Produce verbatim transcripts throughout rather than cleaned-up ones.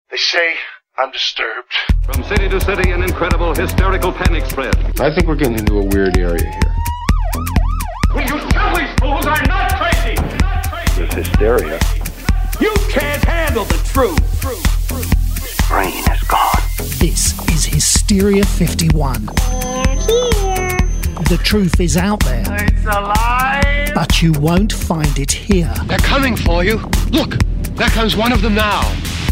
They say I'm disturbed. From city to city, an incredible hysterical panic spread. I think we're getting into a weird area here. Will you tell these fools I'm not crazy? Not crazy. This hysteria. You can't handle the truth. Brain is gone. This is Hysteria fifty-one. They're here. The truth is out there. It's alive. But you won't find it here. They're coming for you. Look, there comes one of them now.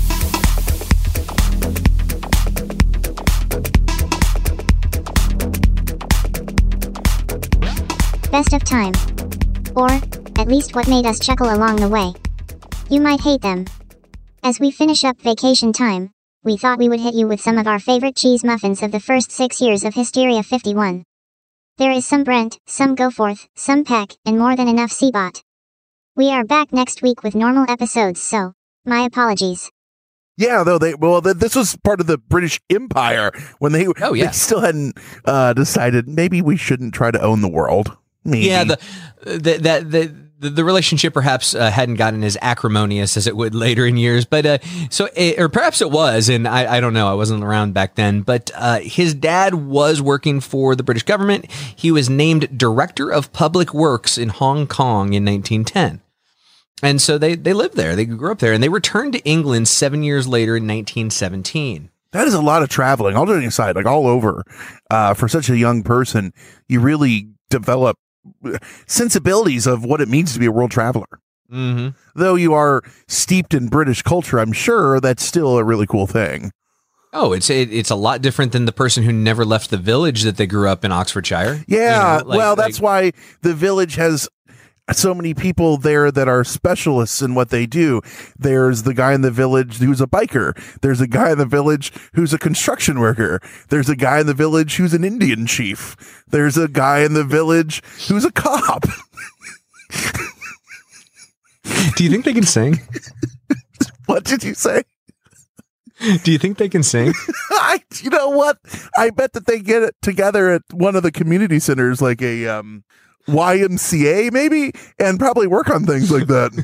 Best of time. Or, at least what made us chuckle along the way. You might hate them. As we finish up vacation time, we thought we would hit you with some of our favorite cheese muffins of the first six years of Hysteria fifty-one. There is some Brent, some Goforth, some Peck, and more than enough Seabot. We are back next week with normal episodes, so, my apologies. Yeah, though they well, th- this was part of the British Empire when they, oh, yeah. they still hadn't uh, decided maybe we shouldn't try to own the world. Maybe. Yeah, the the that the, the the relationship perhaps uh, hadn't gotten as acrimonious as it would later in years, but uh, so it, or perhaps it was, and I, I don't know, I wasn't around back then. But uh, his dad was working for the British government. He was named Director of Public Works in Hong Kong in nineteen ten. And so they, they lived there. They grew up there, and they returned to England seven years later in nineteen seventeen. That is a lot of traveling. All joking aside, like all over, uh, for such a young person, you really develop sensibilities of what it means to be a world traveler. Mm-hmm. Though you are steeped in British culture, I'm sure that's still a really cool thing. Oh, it's it, it's a lot different than the person who never left the village that they grew up in Oxfordshire. Yeah, You know, like- well, that's like- why the village has so many people there that are specialists in what they do. There's the guy in the village who's a biker. There's a guy in the village who's a construction worker. There's a guy in the village who's an Indian chief. There's a guy in the village who's a cop. Do you think they can sing? What did you say? Do you think they can sing? I, you know what? I bet that they get it together at one of the community centers, like a um, Y M C A maybe, and probably work on things like that.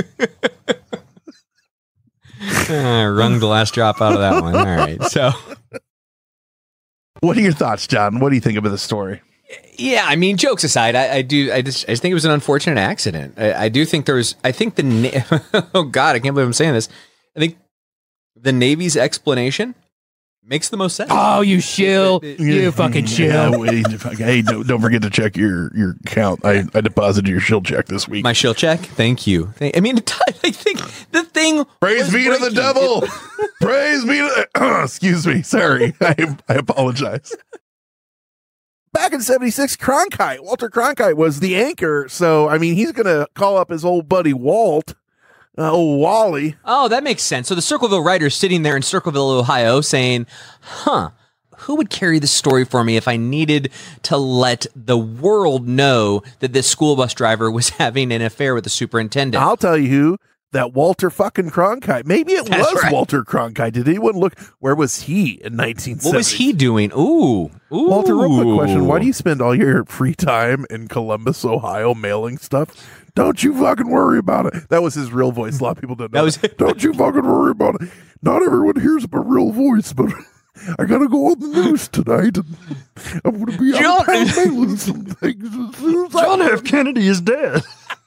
uh, wrung the last drop out of that one. All right. So, what are your thoughts, John? What do you think about the story? yeah, I mean, jokes aside, I, I do. I just, I just think it was an unfortunate accident. I, I do think there was. I think the. Na- oh God, I can't believe I'm saying this. I think the Navy's explanation makes the most sense. Oh, you shill. You fucking Yeah, shill. wait, hey, don't, don't forget to check your, your account. I, I deposited your shill check this week. My shill check. Thank you. Thank, I mean, I think the thing. Praise was be to the breaking. devil. Praise be to the, excuse me. Sorry. I, I apologize. Back in seventy-six, Cronkite, Walter Cronkite was the anchor. So, I mean, he's going to call up his old buddy Walt, uh, old Wally. Oh, that makes sense. So the Circleville writer's sitting there in Circleville, Ohio, saying, huh, who would carry this story for me if I needed to let the world know that this school bus driver was having an affair with the superintendent? I'll tell you who, that Walter fucking Cronkite. Maybe it That's was right. Walter Cronkite. Did anyone look? Where was he in nineteen seventy? What was he doing? Ooh. Ooh. Walter, real quick question. Why do you spend all your free time in Columbus, Ohio, mailing stuff? Don't you fucking worry about it. That was his real voice. A lot of people don't know. That was- that. Don't you fucking worry about it. Not everyone hears my real voice, but I gotta go on the news tonight, and I'm gonna be out John- of town mailing some things. As soon as I- John F. Kennedy is dead.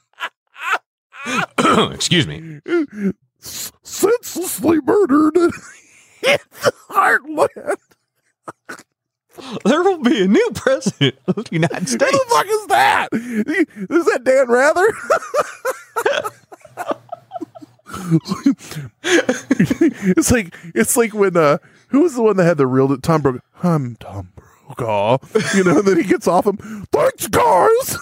Excuse me. senselessly murdered in the heartland. There will be a new president of the United Who States. the fuck is that? Is that Dan Rather? it's like it's like when uh who was the one that had the real Tom Brokaw? I'm Tom Brokaw. You know, and then he gets off him. Thanks, guys.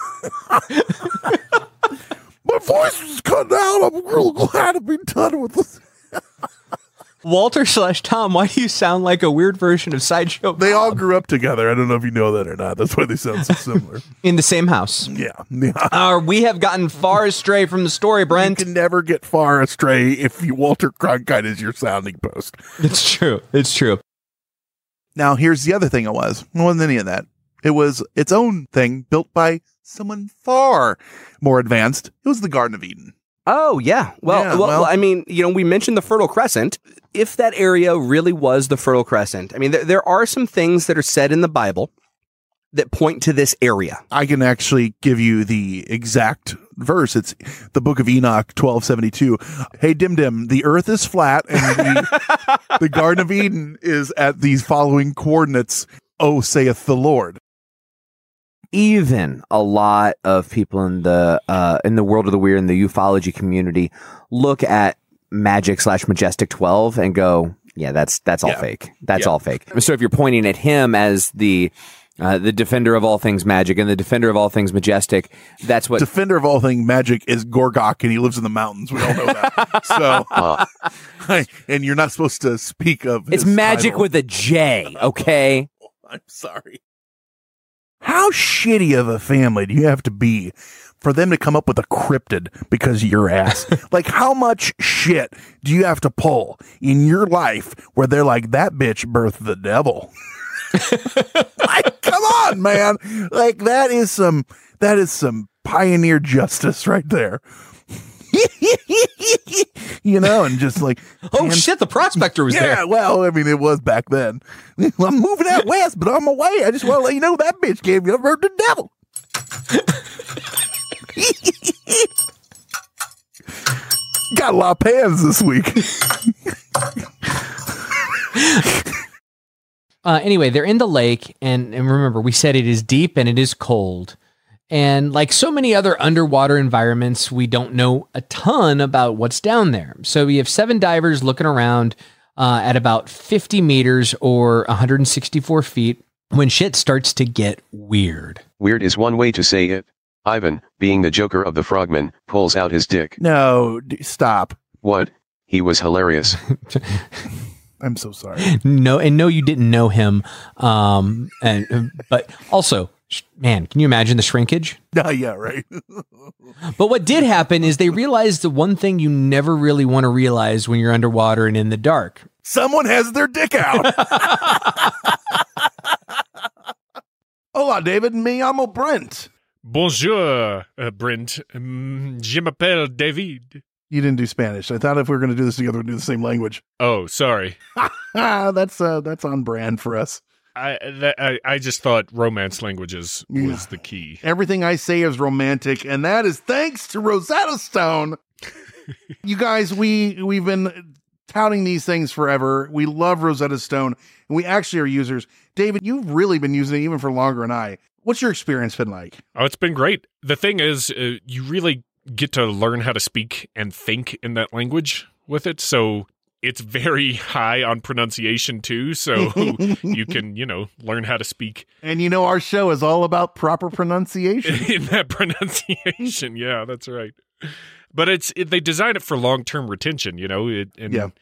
My voice was cut out. I'm real glad to be done with this. Walter slash Tom, why do you sound like a weird version of Sideshow They all Bob? grew up together. I don't know if you know that or not. That's why they sound so similar. In the same house. Yeah. Yeah. Uh, we have gotten far astray from the story, You Brent. can never get far astray if you Walter Cronkite is your sounding post. It's true. It's true. Now, here's the other thing it was. It wasn't any of that. It was its own thing built by someone far more advanced. It was the Garden of Eden. Oh, yeah. Well, Yeah, well, well- well, I mean, you know, we mentioned the Fertile Crescent. If that area really was the Fertile Crescent, I mean, there, there are some things that are said in the Bible that point to this area. I can actually give you the exact verse. It's the book of Enoch, twelve seventy-two. Hey, Dim Dim, the earth is flat and the, the Garden of Eden is at these following coordinates. Oh, saith the Lord. Even a lot of people in the uh, in the world of the weird in the ufology community look at Magic slash Majestic twelve and go, yeah, that's that's all Yeah. fake. That's Yeah. all fake. So if you're pointing at him as the uh, the defender of all things magic and the defender of all things majestic, that's what. Defender of all things magic is Gorgok, and he lives in the mountains. We all know that. So, and you're not supposed to speak of. It's his magic title. with a J. Okay. I'm sorry. How shitty of a family do you have to be for them to come up with a cryptid because of your ass? Like, how much shit do you have to pull in your life where they're like, that bitch birthed the devil? Like, come on, man. Like, that is some, that is some pioneer justice right there. You know, and just like, Oh man, shit, the prospector was yeah, there. well, I mean, it was back then. I'm moving out west, but on my way, I just want to let you know that bitch gave you a bird to devil. Got a lot of pans this week. Uh, anyway, they're in the lake, and, and remember, we said it is deep and it is cold. And like so many other underwater environments, we don't know a ton about what's down there. So we have seven divers looking around uh, at about fifty meters or one hundred sixty-four feet when shit starts to get weird. Weird is one way to say it. Ivan, being the Joker of the Frogmen, pulls out his dick. No, d- stop. What? He was hilarious. I'm so sorry. No, and no, you didn't know him. Um, and but also, sh- man, can you imagine the shrinkage? No, yeah, right. But what did happen is they realized the one thing you never really want to realize when you're underwater and in the dark. Someone has their dick out. Hola, David. Me llamo Brent. Bonjour, uh, Brent. Um, je m'appelle David. You didn't do Spanish. I thought if we were going to do this together, we'd do the same language. Oh, sorry. that's uh, that's on brand for us. I, that, I I just thought romance languages was Yeah. the key. Everything I say is romantic, and that is thanks to Rosetta Stone. You guys, we we've been touting these things forever. We love Rosetta Stone, and we actually are users. David, you've really been using it even for longer than I. What's your experience been like? Oh, it's been great. The thing is, uh, you really get to learn how to speak and think in that language with it. So it's very high on pronunciation too. So you can, you know, learn how to speak And you know, our show is all about proper pronunciation. in that pronunciation. Yeah, that's right. But it's it, they design it for long-term retention, you know, it, and Yeah.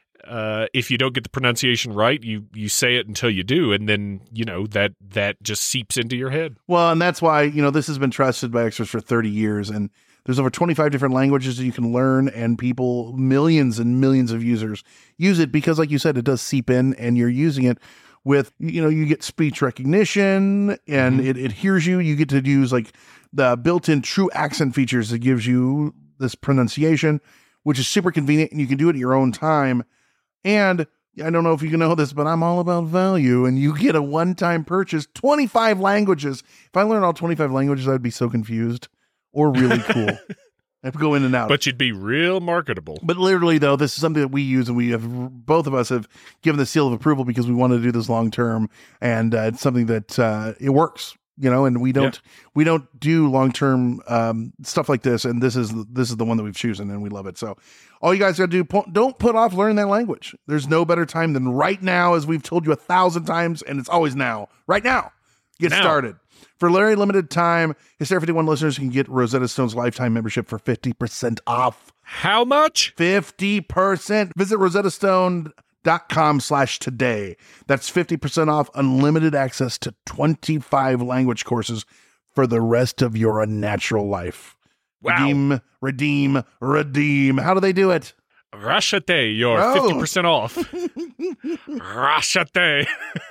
uh, if you don't get the pronunciation right, you you say it until you do, and then, you know, that that just seeps into your head. Well, and that's why, you know, this has been trusted by experts for thirty years, and there's over twenty-five different languages that you can learn, and people, millions and millions of users use it because, like you said, it does seep in, and you're using it with, you know, you get speech recognition, and Mm-hmm. it, it hears you. You get to use like the built-in true accent features that gives you this pronunciation, which is super convenient, and you can do it at your own time. And I don't know if you know this, but I'm all about value, and you get a one-time purchase, twenty-five languages. If I learned all twenty-five languages, I'd be so confused, or really cool. I have to go in and out. But you'd be real marketable. But literally, though, this is something that we use, and we have, both of us have given the seal of approval because we want to do this long term, and uh, it's something that uh, it works, you know. And we don't we don't do long term um, stuff like this, and this is this is the one that we've chosen, and we love it. So, all you guys got to do, po- don't put off learning that language. There's no better time than right now, as we've told you a thousand times, and it's always now. Right now, get Now. started. For a very limited time, Hysteria fifty-one listeners can get Rosetta Stone's lifetime membership for fifty percent off. How much? fifty percent. Visit rosettastone.com slash today. That's fifty percent off unlimited access to twenty-five language courses for the rest of your unnatural life. Wow. Redeem, redeem, redeem. How do they do it? Rashate, you're Oh. fifty percent off. Rashate.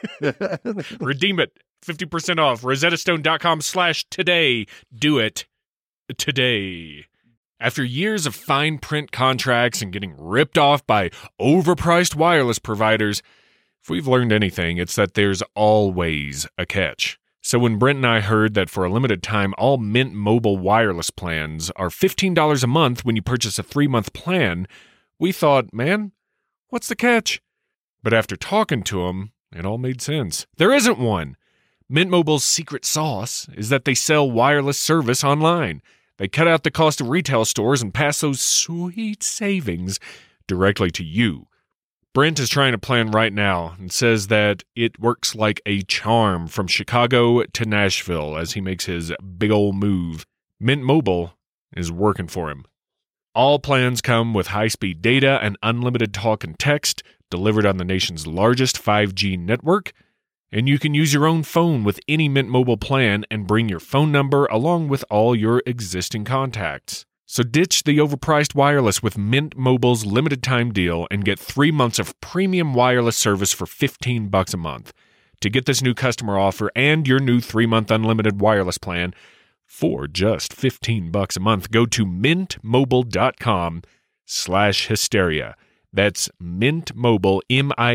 Redeem it. fifty percent off. rosettastone.com slash today. Do it today. After years of fine print contracts and getting ripped off by overpriced wireless providers, if we've learned anything, it's that there's always a catch. So when Brent and I heard that for a limited time, all Mint Mobile wireless plans are fifteen dollars a month when you purchase a three-month plan, we thought, man, what's the catch? But after talking to him, it all made sense. There isn't one. Mint Mobile's secret sauce is that they sell wireless service online. They cut out the cost of retail stores and pass those sweet savings directly to you. Brent is trying a plan right now and says that it works like a charm from Chicago to Nashville as he makes his big ol' move. Mint Mobile is working for him. All plans come with high-speed data and unlimited talk and text delivered on the nation's largest five G network, and you can use your own phone with any Mint Mobile plan and bring your phone number along with all your existing contacts. So ditch the overpriced wireless with Mint Mobile's limited time deal and get three months of premium wireless service for fifteen bucks a month. To get this new customer offer and your new three-month unlimited wireless plan for just fifteen bucks a month, go to mintmobile.com slash hysteria. That's Mint Mobile,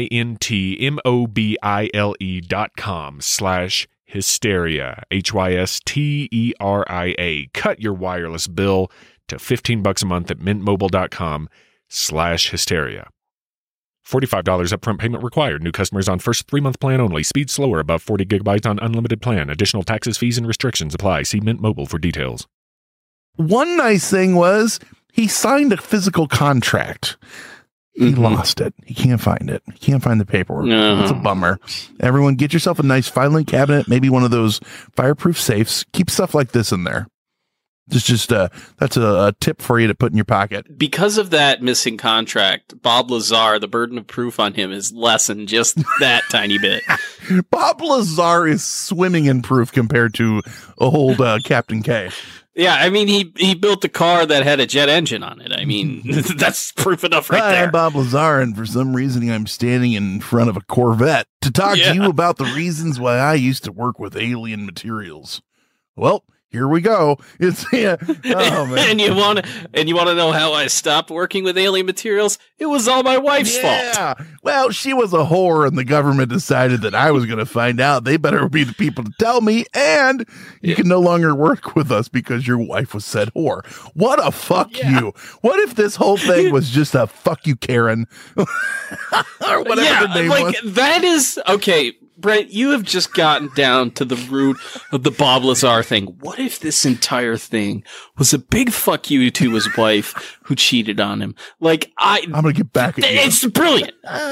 M-I-N-T-M-O-B-I-L-E dot com slash hysteria, H Y S T E R I A. Cut your wireless bill to fifteen bucks a month at mintmobile.com slash hysteria. forty-five dollars upfront payment required. New customers on first three-month plan only. Speed slower above forty gigabytes on unlimited plan. Additional taxes, fees, and restrictions apply. See Mint Mobile for details. One nice thing was he signed a physical contract. He mm-hmm. lost it. He can't find it. He can't find the paperwork. No. It's a bummer. Everyone get yourself a nice filing cabinet, maybe one of those fireproof safes. Keep stuff like this in there. Just, just uh, that's a, a tip for you to put in your pocket. Because of that missing contract, Bob Lazar, the burden of proof on him is lessened just that tiny bit. Bob Lazar is swimming in proof compared to old uh, Captain K. Yeah, I mean, he he built a car that had a jet engine on it. I mean, that's proof enough right Hi, there. I'm Bob Lazar, and for some reason, I'm standing in front of a Corvette to talk Yeah. to you about the reasons why I used to work with alien materials. Well, here we go. It's yeah. Oh man. and you want to and you want to know how I stopped working with alien materials? It was all my wife's yeah. fault. Well, she was a whore, and the government decided that I was going to find out. They better be the people to tell me, and you yeah. can no longer work with us because your wife was said whore. What a fuck yeah. you! What if this whole thing was just a fuck you, Karen, or whatever yeah, the name like, was? That is okay. Brent, you have just gotten down to the root of the Bob Lazar thing. What if this entire thing was a big fuck you to his wife who cheated on him? Like, I... I'm gonna get back at you. It's brilliant.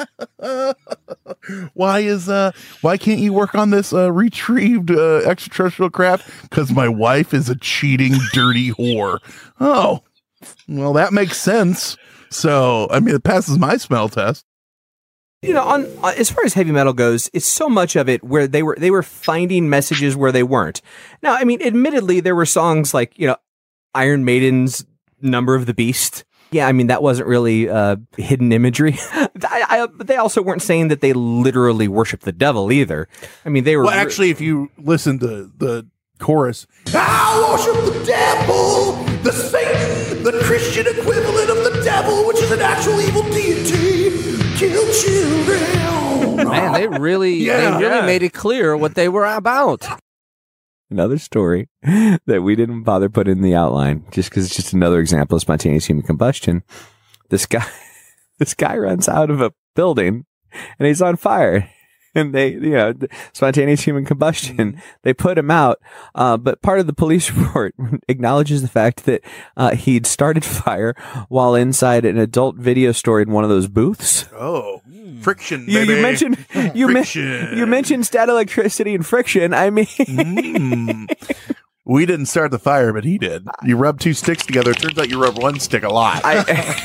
Why is, uh, why can't you work on this, uh, retrieved, uh, extraterrestrial craft? Because my wife is a cheating, dirty whore. Oh, well, that makes sense. So, I mean, it passes my smell test. You know, on, on as far as heavy metal goes, it's so much of it where they were they were finding messages where they weren't. Now, I mean, admittedly, there were songs like, you know, Iron Maiden's "Number of the Beast." Yeah, I mean, that wasn't really uh, hidden imagery. I, I, but they also weren't saying that they literally worship the devil either. I mean, they were. Well, actually, if you listen to the chorus, I worship the devil, the Satan, the Christian equivalent of the devil, which is an actual evil deity. Kill children. Man, they really, Yeah. they really Yeah. made it clear what they were about. Another story that we didn't bother putting in the outline, just because it's just another example of spontaneous human combustion. This guy, this guy runs out of a building and he's on fire. And they, you know, spontaneous human combustion, they put him out. Uh, but part of the police report acknowledges the fact that uh, he'd started fire while inside an adult video store in one of those booths. Oh, friction, You, baby. you mentioned you, men- Friction. you mentioned stat electricity and friction. I mean, Mm. We didn't start the fire, but he did. You rub two sticks together. It turns out you rub one stick a lot. I,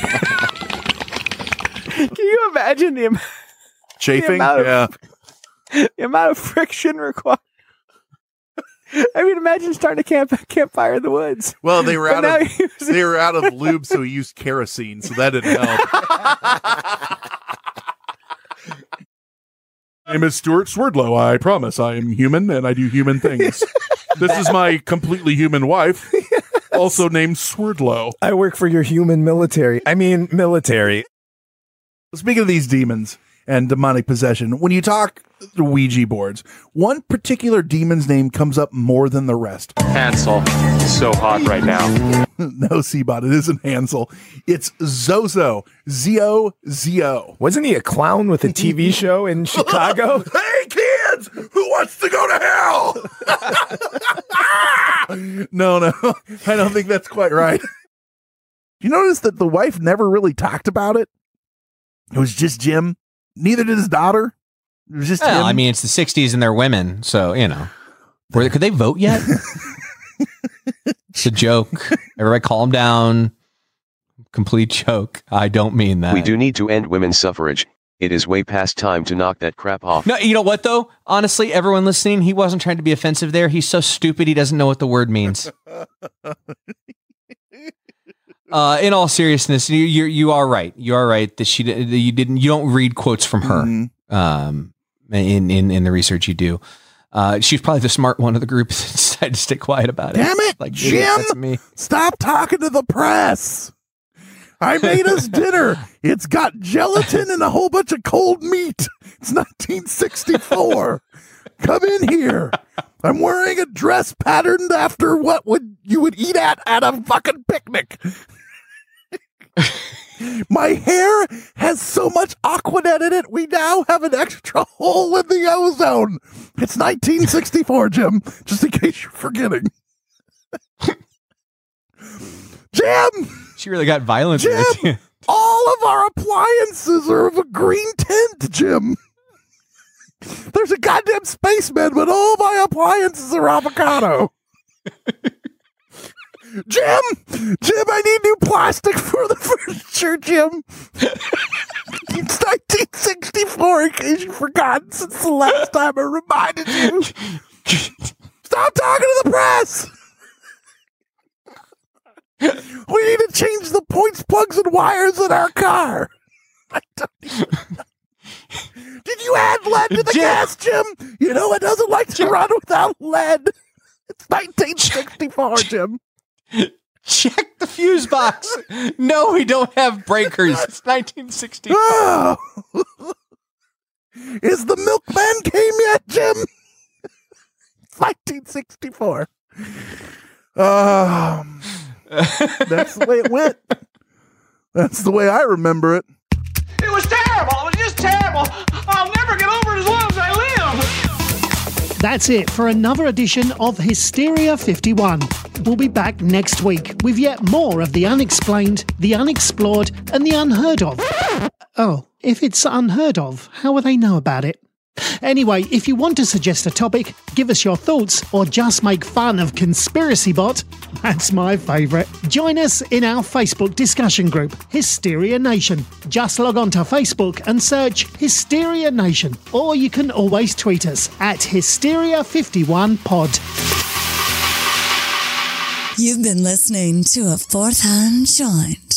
can you imagine the, am- Chafing? the amount of, Yeah. the amount of friction required? I mean, imagine starting a camp campfire in the woods. Well, they were But out now of he was- they were out of lube, so he used kerosene, so that didn't help. My name is Stuart Swerdlow. I promise I am human and I do human things. This is my completely human wife. also named Swerdlow. I work for your human military. I mean, military. Speaking of these demons and demonic possession, when you talk Ouija boards, one particular demon's name comes up more than the rest. Hansel. So hot right now. No, Seabot, it isn't Hansel. It's Zozo. Z O Z O. Wasn't he a clown with a T V show in Chicago? Hey, kids! Who wants to go to hell? No, no. I don't think that's quite right. You notice that the wife never really talked about it? It was just Jim. Neither did his daughter. It was just well, him. I mean, it's the sixties and they're women, so, you know. Were, could they vote yet? It's a joke. Everybody calm down. Complete joke. I don't mean that. We do need to end women's suffrage. It is way past time to knock that crap off. No, you know what, though? Honestly, everyone listening, he wasn't trying to be offensive there. He's so stupid, he doesn't know what the word means. Uh, in all seriousness, you you you are right. You are right that she that you didn't you don't read quotes from her Mm-hmm. um, in in in the research you do. Uh, she's probably the smart one of the group that decided to stay quiet about it. Damn it, like Jim! idiot, that's me. Stop talking to the press. I made us dinner. It's got gelatin and a whole bunch of cold meat. It's nineteen sixty-four. Come in here. I'm wearing a dress patterned after what would you would eat at at a fucking picnic. My hair has so much Aquanet in it, we now have an extra hole in the ozone. It's nineteen sixty-four, Jim, just in case you're forgetting. Jim! She really got violent. Jim! With it. All of our appliances are of a green tint, Jim. There's a goddamn spaceman, but all my appliances are avocado. Jim! Jim, I need new plastic for the furniture, Jim. It's nineteen sixty-four, in case you've forgotten since the last time I reminded you. Stop talking to the press! We need to change the points, plugs, and wires in our car. I don't even know. Did you add lead to the Jim. gas, Jim? You know it doesn't like to Jim. run without lead. It's nineteen sixty-four, Jim. Check the fuse box. No, we don't have breakers. It's nineteen sixty-four. Oh. Is the milkman came yet, Jim? It's nineteen sixty-four. Um, that's the way it went. That's the way I remember it. It was terrible. It was just terrible. I'll never get over it as long as I live. That's it for another edition of Hysteria fifty-one. We'll be back next week with yet more of the unexplained, the unexplored, and the unheard of. Oh, if it's unheard of, how will they know about it? Anyway, if you want to suggest a topic, give us your thoughts, or just make fun of Conspiracy Bot, that's my favourite. Join us in our Facebook discussion group, Hysteria Nation. Just log on to Facebook and search Hysteria Nation, or you can always tweet us at Hysteria fifty-one pod. You've been listening to a Fourth Hand Joint.